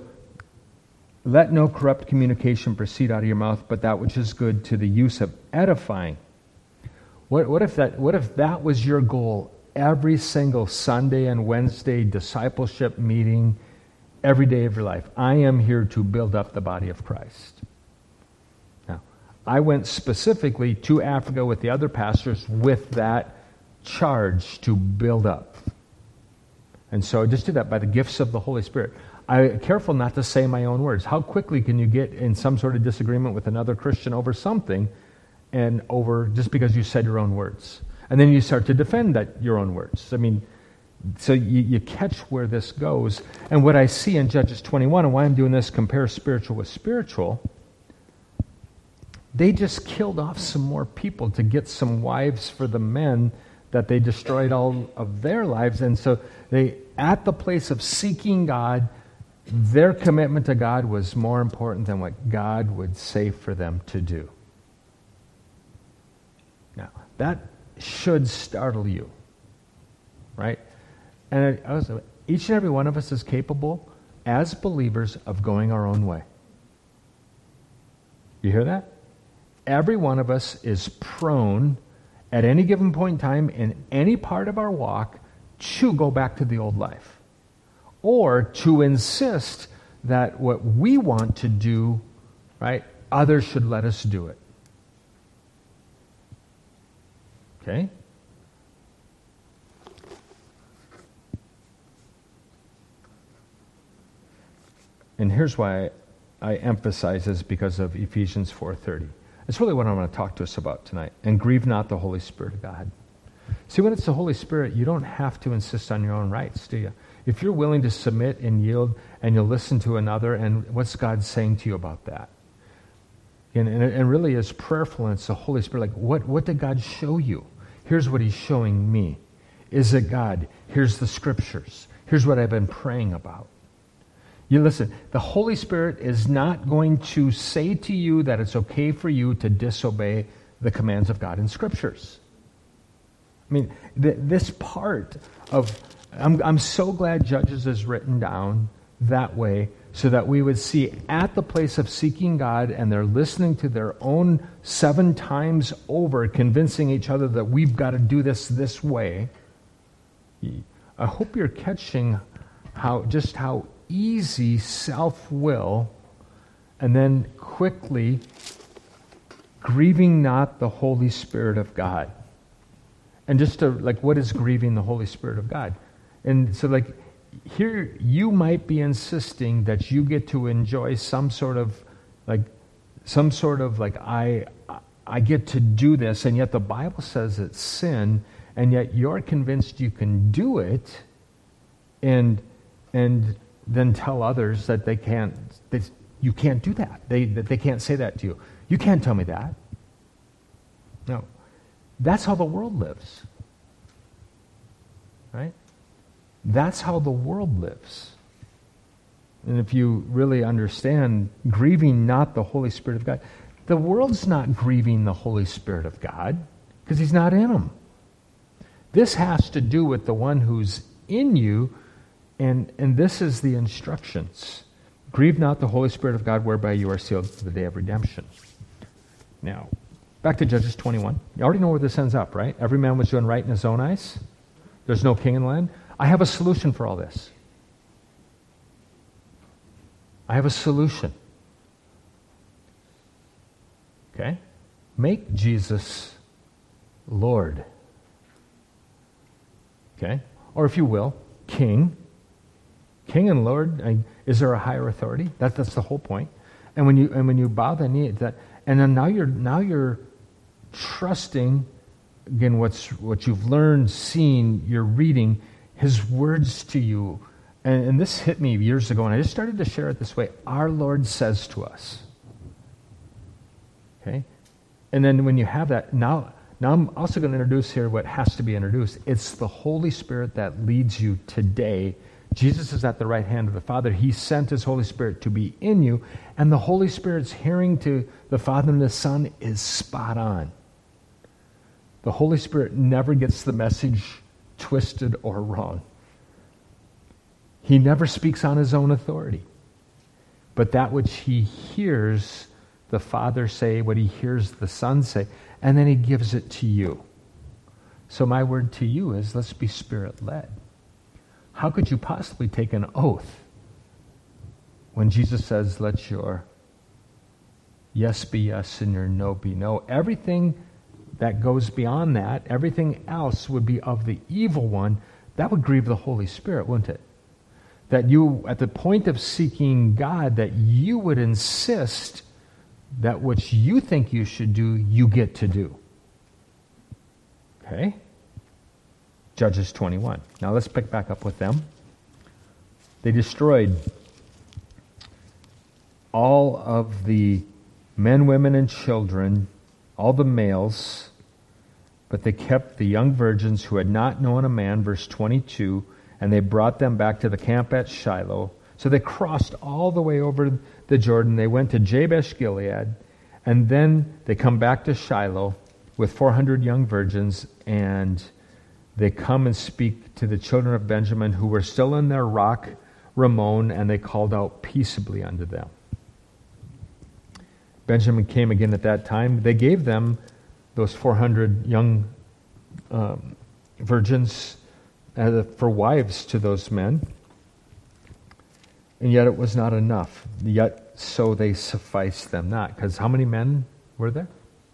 S1: let no corrupt communication proceed out of your mouth, but that which is good to the use of edifying. What if that was your goal every single Sunday and Wednesday discipleship meeting, every day of your life? I am here to build up the body of Christ. Now, I went specifically to Africa with the other pastors with that charge to build up. And so I just did that by the gifts of the Holy Spirit. I'm careful not to say my own words. How quickly can you get in some sort of disagreement with another Christian over something, and over just because you said your own words? And then you start to defend your own words. I mean, so you catch where this goes. And what I see in Judges 21, and why I'm doing this, compare spiritual with spiritual, they just killed off some more people to get some wives for the men that they destroyed all of their lives. And so they, at the place of seeking God, their commitment to God was more important than what God would say for them to do. Now, that should startle you, right? And each and every one of us is capable, as believers, of going our own way. You hear that? Every one of us is prone, at any given point in time, in any part of our walk, to go back to the old life. Or to insist that what we want to do, right, others should let us do it. Okay? And here's why I emphasize this, because of Ephesians 4:30. It's really what I want to talk to us about tonight. And grieve not the Holy Spirit of God. See, when it's the Holy Spirit, you don't have to insist on your own rights, do you? If you're willing to submit and yield and you'll listen to another, and what's God saying to you about that? And really as prayerful, and it's the Holy Spirit, like what did God show you? Here's what he's showing me. Is it God? Here's the scriptures. Here's what I've been praying about. You listen, the Holy Spirit is not going to say to you that it's okay for you to disobey the commands of God in scriptures. I mean, this part of, I'm so glad Judges is written down that way so that we would see at the place of seeking God and they're listening to their own 7 times over, convincing each other that we've got to do this way. I hope you're catching how easy self-will and then quickly grieving not the Holy Spirit of God. And just to, what is grieving the Holy Spirit of God? And so, here you might be insisting that you get to enjoy some sort of I get to do this, and yet the Bible says it's sin, and yet you're convinced you can do it, and then tell others that you can't do that. That they can't say that to you. You can't tell me that. No. That's how the world lives. Right? That's how the world lives. And if you really understand grieving not the Holy Spirit of God, the world's not grieving the Holy Spirit of God because he's not in them. This has to do with the one who's in you, and this is the instructions. Grieve not the Holy Spirit of God, whereby you are sealed for the day of redemption. Now, back to Judges 21. You already know where this ends up, right? Every man was doing right in his own eyes. There's no king in the land. I have a solution for all this. I have a solution. Okay? Make Jesus Lord. Okay? Or if you will, King. King and Lord, is there a higher authority? That's the whole point. And when you bow the knee, and then now you're trusting, again, what you've learned, seen, you're reading his words to you. And this hit me years ago, and I just started to share it this way. Our Lord says to us. Okay? And then when you have that, now I'm also going to introduce here what has to be introduced. It's the Holy Spirit that leads you today. Jesus is at the right hand of the Father. He sent his Holy Spirit to be in you, and the Holy Spirit's hearing to the Father and the Son is spot on. The Holy Spirit never gets the message twisted or wrong. He never speaks on his own authority. But that which he hears the Father say, what he hears the Son say, and then he gives it to you. So my word to you is, let's be Spirit-led. How could you possibly take an oath when Jesus says, let your yes be yes and your no be no? Everything that goes beyond that, everything else would be of the evil one. That would grieve the Holy Spirit, wouldn't it? That you, at the point of seeking God, that you would insist that which you think you should do, you get to do. Okay? Judges 21. Now let's pick back up with them. They destroyed all of the men, women, and children, all the males, but they kept the young virgins who had not known a man, verse 22, and they brought them back to the camp at Shiloh. So they crossed all the way over the Jordan. They went to Jabesh Gilead, and then they come back to Shiloh with 400 young virgins, and they come and speak to the children of Benjamin who were still in their rock, Ramon, and they called out peaceably unto them. Benjamin came again at that time. They gave them those 400 young virgins for wives to those men. And yet it was not enough. Yet so they sufficed them not. Because how many men were there?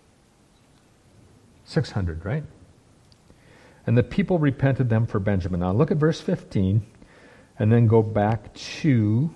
S1: 600, right? And the people repented them for Benjamin. Now look at verse 15, and then go back to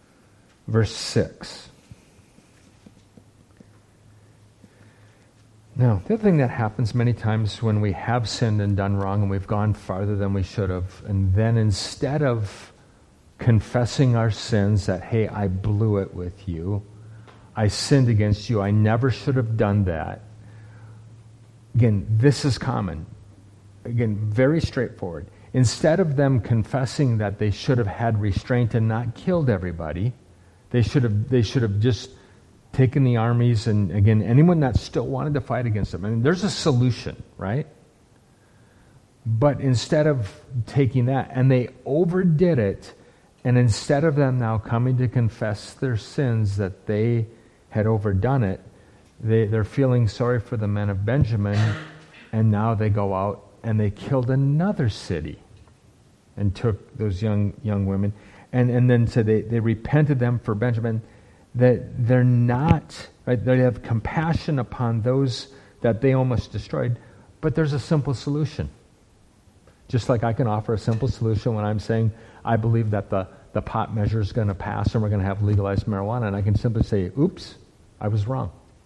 S1: verse 6. Now, the other thing that happens many times when we have sinned and done wrong and we've gone farther than we should have, and then instead of confessing our sins that, hey, I blew it with you, I sinned against you, I never should have done that. Again, this is common. Again, very straightforward. Instead of them confessing that they should have had restraint and not killed everybody, they should have just taken the armies, and again, anyone that still wanted to fight against them. I mean, there's a solution, right? But instead of taking that, and they overdid it, and instead of them now coming to confess their sins that they had overdone it, they're feeling sorry for the men of Benjamin, and now they go out and they killed another city and took those young women. And then so they repented them for Benjamin, that they're not, right? They have compassion upon those that they almost destroyed, but there's a simple solution. Just like I can offer a simple solution when I'm saying, I believe that the pot measure is going to pass and we're going to have legalized marijuana, and I can simply say, oops, I was wrong.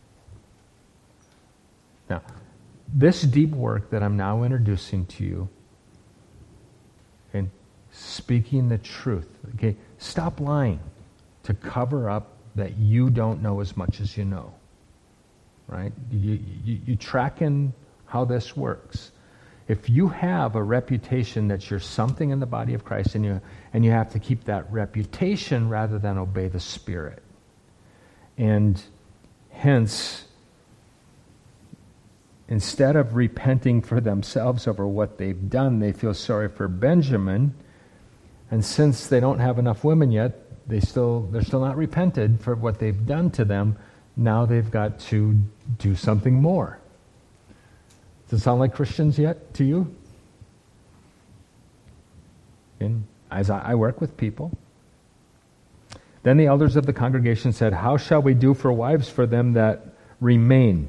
S1: Now, this deep work that I'm now introducing to you, and speaking the truth, okay, stop lying to cover up that you don't know as much as you know, right? You tracking how this works. If you have a reputation that you're something in the body of Christ, and you have to keep that reputation rather than obey the Spirit. And hence, instead of repenting for themselves over what they've done, they feel sorry for Benjamin. And since they don't have enough women yet, they're still not repented for what they've done to them. Now they've got to do something more. Does it sound like Christians yet to you? And as I work with people. Then the elders of the congregation said, how shall we do for wives for them that remain?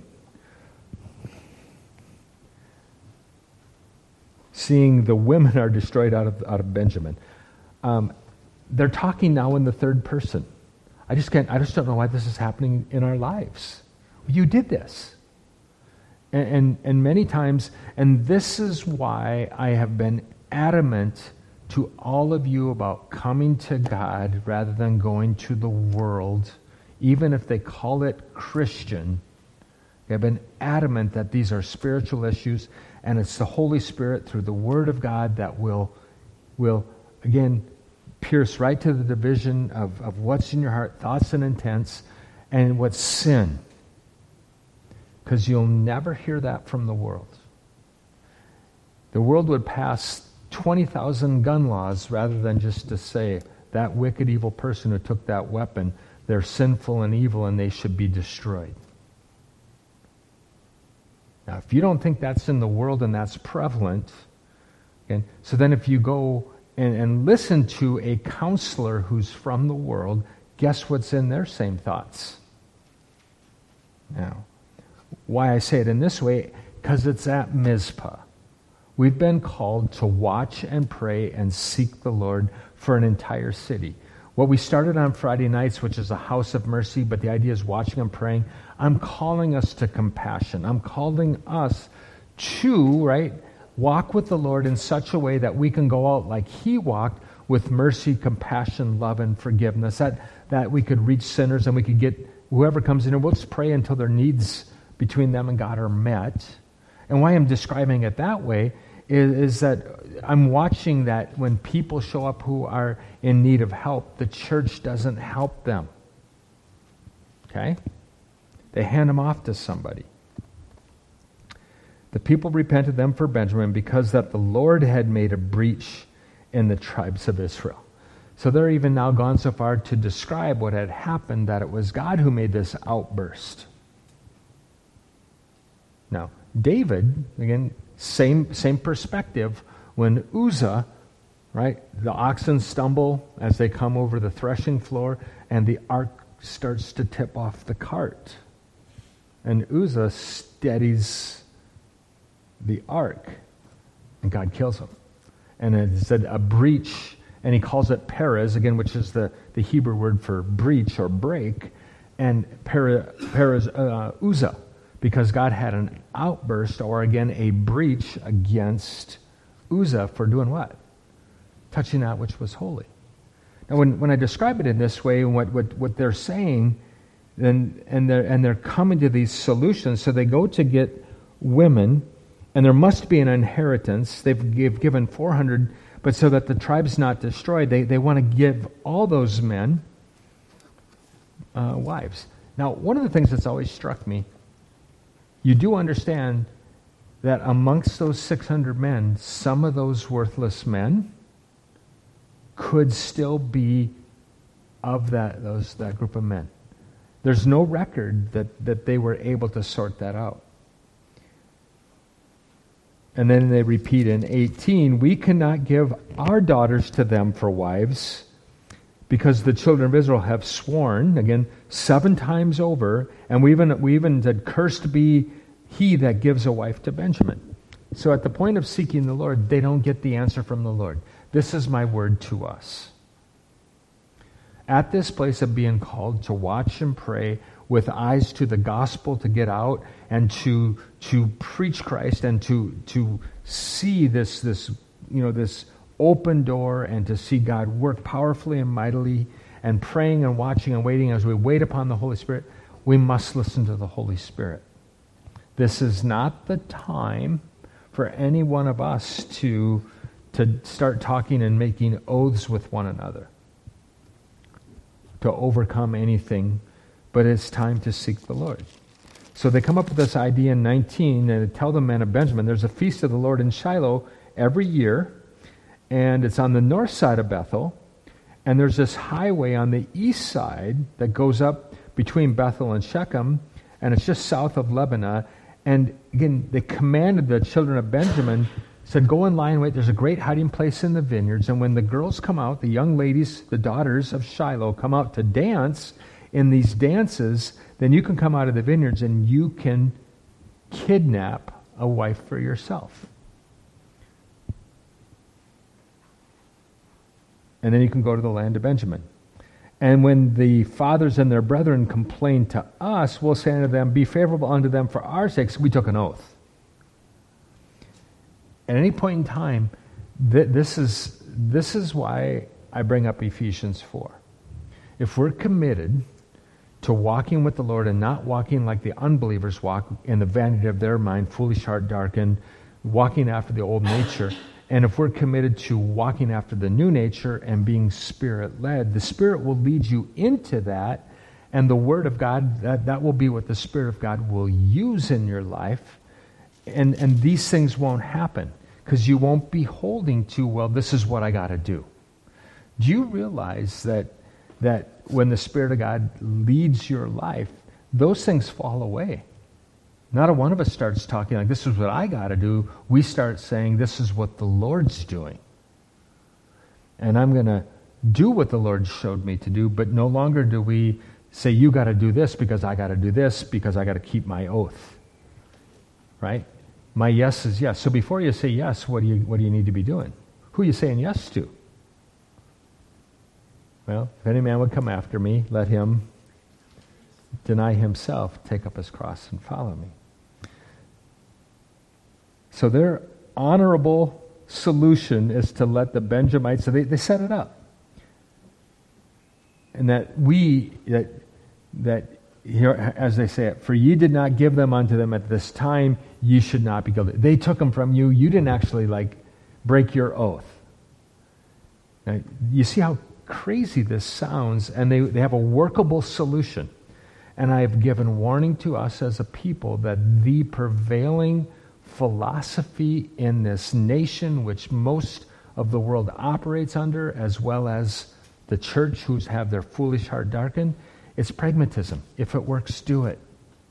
S1: Seeing the women are destroyed out of Benjamin. They're talking now in the third person. I just don't know why this is happening in our lives. You did this. And many times, and this is why I have been adamant to all of you about coming to God rather than going to the world, even if they call it Christian. I've been adamant that these are spiritual issues, and it's the Holy Spirit through the Word of God that will again, pierce right to the division of what's in your heart, thoughts and intents, and what's sin. Because you'll never hear that from the world. The world would pass 20,000 gun laws rather than just to say, that wicked, evil person who took that weapon, they're sinful and evil and they should be destroyed. Now, if you don't think that's in the world and that's prevalent, okay, so then if you go and listen to a counselor who's from the world, guess what's in their same thoughts? Now, why I say it in this way, because it's at Mizpah. We've been called to watch and pray and seek the Lord for an entire city. What we started on Friday nights, which is a house of mercy, but the idea is watching and praying, I'm calling us to compassion. I'm calling us to, right, walk with the Lord in such a way that we can go out like He walked, with mercy, compassion, love, and forgiveness. That we could reach sinners and we could get whoever comes in, and we'll just pray until their needs between them and God are met. And why I'm describing it that way is that I'm watching that when people show up who are in need of help, the church doesn't help them. Okay? They hand them off to somebody. The people repented them for Benjamin because that the Lord had made a breach in the tribes of Israel. So they're even now gone so far to describe what had happened, that it was God who made this outburst. Now, David, again, same perspective. When Uzzah, right, the oxen stumble as they come over the threshing floor, and the ark starts to tip off the cart. And Uzzah steadies the ark, and God kills him. And it said a breach, and he calls it Perez, again, which is the Hebrew word for breach or break, and Perez, Uzzah. because God had an outburst, or again, a breach against Uzzah for doing what? Touching that which was holy. Now, when I describe it in this way, and what they're saying, and they're coming to these solutions, so they go to get women, and there must be an inheritance. They've given 400, but so that the tribe's not destroyed, they want to give all those men wives. Now, one of the things that's always struck me, you do understand that amongst those 600 men, some of those worthless men could still be of that group of men. There's no record that they were able to sort that out. And then they repeat in 18, we cannot give our daughters to them for wives, because the children of Israel have sworn, again, 7 times over, and we even said, cursed be he that gives a wife to Benjamin. So at the point of seeking the Lord, they don't get the answer from the Lord. This is my word to us. At this place of being called to watch and pray with eyes to the gospel, to get out and to preach Christ, and to see this open door, and to see God work powerfully and mightily, and praying and watching and waiting as we wait upon the Holy Spirit, we must listen to the Holy Spirit. This is not the time for any one of us to start talking and making oaths with one another to overcome anything, but it's time to seek the Lord. So they come up with this idea in 19, and they tell the men of Benjamin, there's a feast of the Lord in Shiloh every year, and it's on the north side of Bethel, and there's this highway on the east side that goes up between Bethel and Shechem, and it's just south of Lebanon. And again, they commanded the children of Benjamin, said, go in line, wait, there's a great hiding place in the vineyards, and when the girls come out, the young ladies, the daughters of Shiloh, come out to dance in these dances, then you can come out of the vineyards and you can kidnap a wife for yourself. And then you can go to the land of Benjamin. And when the fathers and their brethren complain to us, we'll say unto them, be favorable unto them for our sakes. We took an oath. At any point in time, this is why I bring up Ephesians 4. If we're committed to walking with the Lord and not walking like the unbelievers walk in the vanity of their mind, foolish heart darkened, walking after the old nature, and if we're committed to walking after the new nature and being Spirit-led, the Spirit will lead you into that, and the Word of God, that will be what the Spirit of God will use in your life, and these things won't happen, because you won't be holding to, well, this is what I got to do. Do you realize that when the Spirit of God leads your life, those things fall away? Not a one of us starts talking like, this is what I got to do. We start saying, this is what the Lord's doing. And I'm going to do what the Lord showed me to do, but no longer do we say, you got to do this because I got to do this because I got to keep my oath. Right? My yes is yes. So before you say yes, what do you need to be doing? Who are you saying yes to? Well, if any man would come after me, let him deny himself, take up his cross, and follow me. So their honorable solution is to let the Benjamites, so they set it up. And that here, as they say it, for ye did not give them unto them at this time, ye should not be guilty. They took them from you. You didn't actually break your oath. Now, you see how crazy this sounds, and they have a workable solution. And I have given warning to us as a people that the prevailing philosophy in this nation, which most of the world operates under, as well as the church who's have their foolish heart darkened, it's pragmatism. If it works, do it.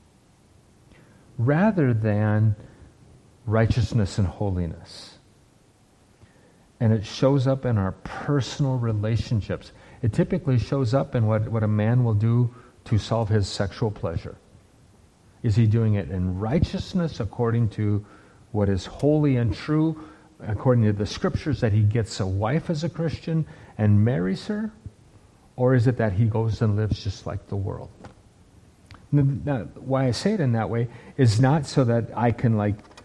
S1: Rather than righteousness and holiness. And it shows up in our personal relationships. It typically shows up in what a man will do to solve his sexual pleasure. Is he doing it in righteousness according to what is holy and true, according to the scriptures, that he gets a wife as a Christian and marries her? Or is it that he goes and lives just like the world? Now, why I say it in that way is not so that I can,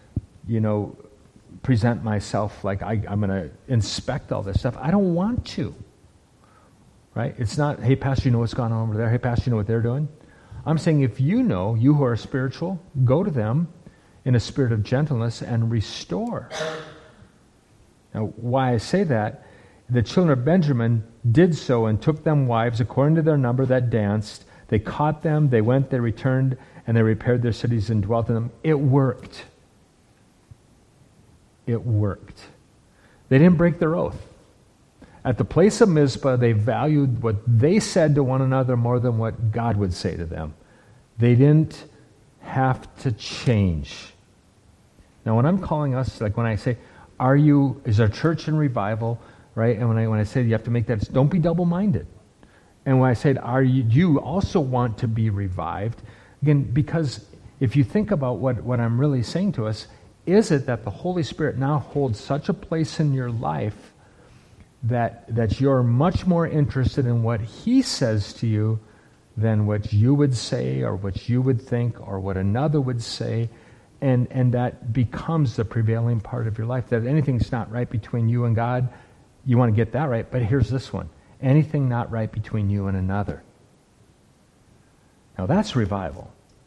S1: present myself like I'm going to inspect all this stuff. I don't want to. Right? It's not, hey, Pastor, you know what's going on over there? Hey, Pastor, you know what they're doing? I'm saying if you know, you who are spiritual, go to them in a spirit of gentleness and restore. Now, why I say that, the children of Benjamin did so and took them wives according to their number that danced. They caught them, they went, they returned, and they repaired their cities and dwelt in them. It worked. It worked. They didn't break their oath. At the place of Mizpah, they valued what they said to one another more than what God would say to them. They didn't have to change. Now, when I'm calling us, like when I say, is our church in revival, right? And when I say you have to make that, don't be double-minded. And when I said, do you also want to be revived? Again, because if you think about what I'm really saying to us, is it that the Holy Spirit now holds such a place in your life that you're much more interested in what He says to you than what you would say or what you would think or what another would say, and that becomes the prevailing part of your life, that anything's not right between you and God, you want to get that right, but here's this one. Anything not right between you and another. Now that's revival.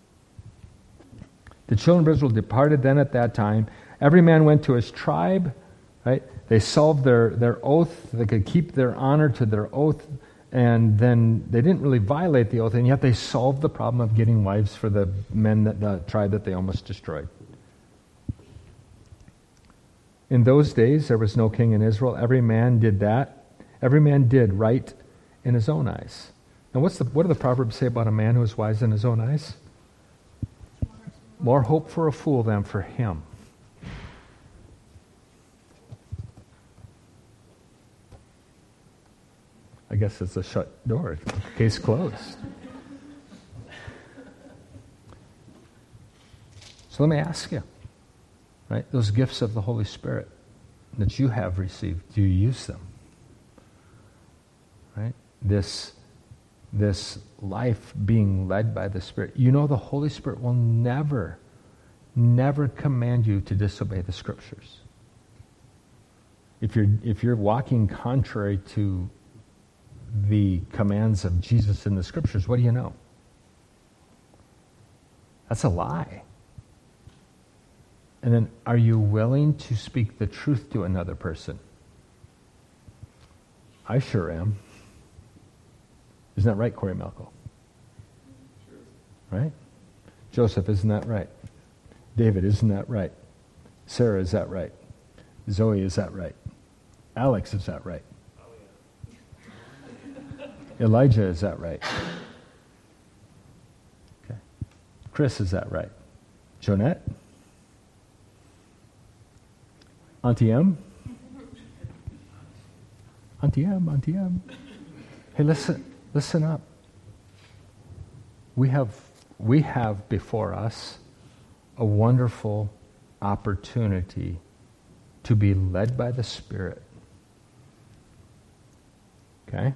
S1: The children of Israel departed then at that time. Every man went to his tribe, right? They solved their oath. They could keep their honor to their oath, and then they didn't really violate the oath, and yet they solved the problem of getting wives for the the tribe that they almost destroyed. In those days, there was no king in Israel. Every man did that. Every man did right in his own eyes. Now, what do the Proverbs say about a man who is wise in his own eyes? More hope for a fool than for him. I guess it's a shut door. Case closed. So let me ask you, right? Those gifts of the Holy Spirit that you have received, do you use them? Right? This life being led by the Spirit. You know the Holy Spirit will never command you to disobey the Scriptures. If you're walking contrary to the commands of Jesus in the Scriptures, what do you know? That's a lie. And then, are you willing to speak the truth to another person? I sure am. Isn't that right, Corey Malco? Sure. Right? Joseph, isn't that right? David, isn't that right? Sarah, is that right? Zoe, is that right? Alex, is that right? Elijah, is that right? Okay. Chris, is that right? Jonette? Auntie M? Auntie M. Hey, listen up. We have before us a wonderful opportunity to be led by the Spirit. Okay?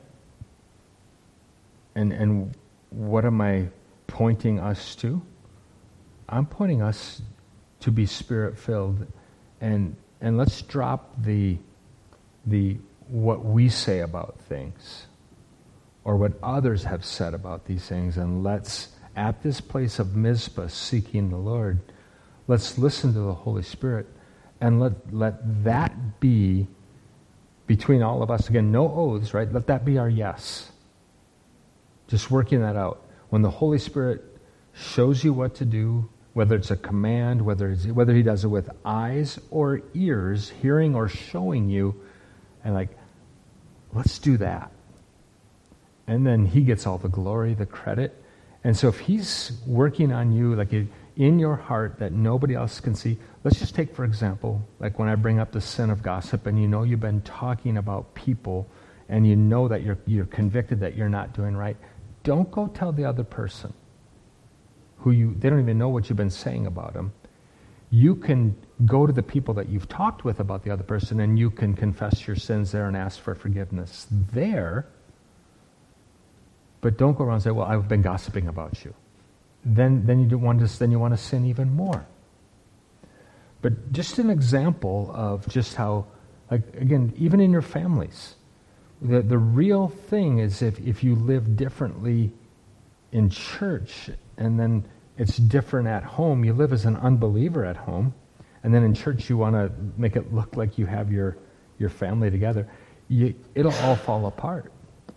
S1: And what am I pointing us to? I'm pointing us to be Spirit-filled, and let's drop the what we say about things or what others have said about these things, and let's, at this place of Mizpah, seeking the Lord, let's listen to the Holy Spirit, and let that be between all of us. Again, no oaths, right? Let that be our yes. Just working that out. When the Holy Spirit shows you what to do, whether it's a command, whether He does it with eyes or ears, hearing or showing you, and let's do that. And then He gets all the glory, the credit. And so if He's working on you, in your heart that nobody else can see, let's just take, for example, like when I bring up the sin of gossip, and you've been talking about people, and you know that you're convicted that you're not doing right. Don't go tell the other person they don't even know what you've been saying about them. You can go to the people that you've talked with about the other person, and you can confess your sins there and ask for forgiveness there. But don't go around and say, well, I've been gossiping about you. then you want to sin even more. But just an example of just how, like, again, even in your families, the real thing is if you live differently in church and then it's different at home, you live as an unbeliever at home, and then in church you want to make it look like you have your family together, it'll all fall apart.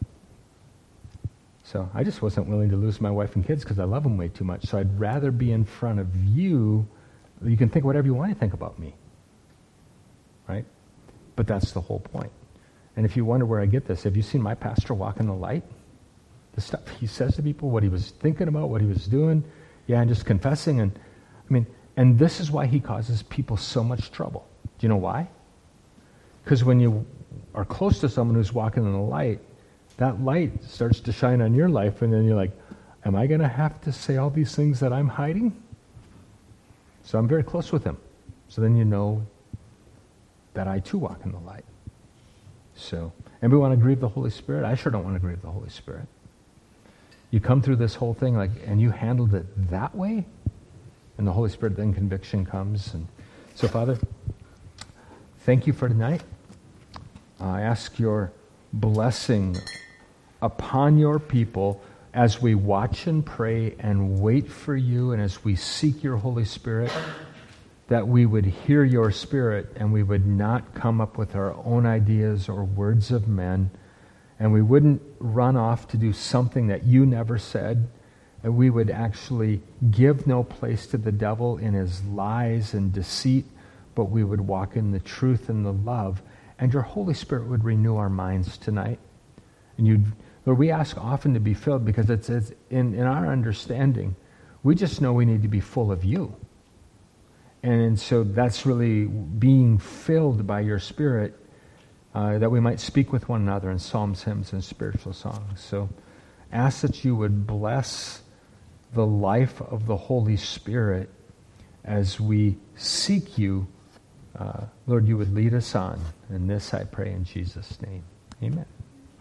S1: So I just wasn't willing to lose my wife and kids because I love them way too much. So I'd rather be in front of you. You can think whatever you want to think about me, right? But that's the whole point. And if you wonder where I get this, have you seen my pastor walk in the light? The stuff he says to people, what he was thinking about, what he was doing, and just confessing. And this is why he causes people so much trouble. Do you know why? Because when you are close to someone who's walking in the light, that light starts to shine on your life, and then you're like, am I going to have to say all these things that I'm hiding? So I'm very close with him. So then you know that I too walk in the light. So, and we want to grieve the Holy Spirit? I sure don't want to grieve the Holy Spirit. You come through this whole thing and you handled it that way, and the Holy Spirit, then conviction comes. And so, Father, thank you for tonight. I ask your blessing upon your people as we watch and pray and wait for you, and as we seek your Holy Spirit, that we would hear your Spirit and we would not come up with our own ideas or words of men, and we wouldn't run off to do something that you never said, and we would actually give no place to the devil in his lies and deceit, but we would walk in the truth and the love, and your Holy Spirit would renew our minds tonight. And Lord, we ask often to be filled because it's in our understanding, we just know we need to be full of you. And so that's really being filled by your Spirit, that we might speak with one another in psalms, hymns, and spiritual songs. So ask that you would bless the life of the Holy Spirit as we seek you. Lord, you would lead us on. And this I pray in Jesus' name. Amen.